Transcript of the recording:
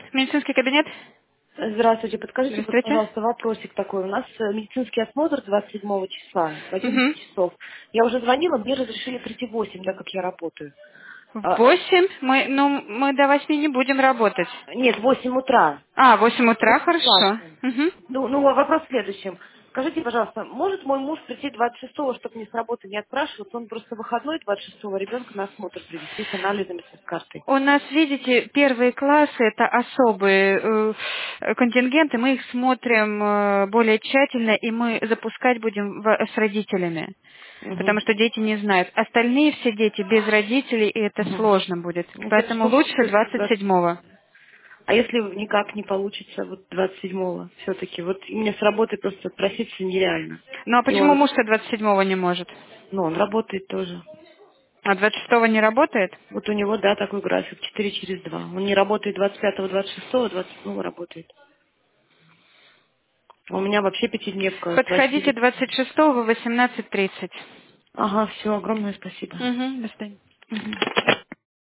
Медицинский кабинет? Здравствуйте, подскажите, Здравствуйте. пожалуйста, вопросик такой. У нас медицинский осмотр 27 числа, в 11 Угу. часов. Я уже звонила, мне разрешили прийти в 8, так как я работаю. В А, 8? Мы до 8 не будем работать. нет, в 8 утра. А, 8 утра, хорошо. Бесплатно. Угу. Ну, вопрос в следующем. Скажите, пожалуйста, может мой муж прийти 26-го, чтобы мне с работы не отпрашиваться? Он просто выходной 26-го ребенка на осмотр привезти с анализами, с картой. У нас, видите, первые классы — это особые контингенты. Мы их смотрим более тщательно, и мы запускать будем с родителями. Угу. Потому что дети не знают. Остальные все дети без родителей, и это Угу. сложно будет. Ну, Поэтому хорошо, лучше только 27-го. А если никак не получится, вот 27-го все-таки? Вот мне с работы просто отпроситься нереально. Ну а И почему он, муж-то 27-го не может? ну, он работает тоже. А 26-го не работает? Вот у него, да, такой график, 4 через 2. Он не работает 25-го, 26-го, 27-го работает. А у меня вообще пятидневка, Подходите спросили. 26-го в 18:30. Ага, все, огромное спасибо. Угу, до свидания. Мгм.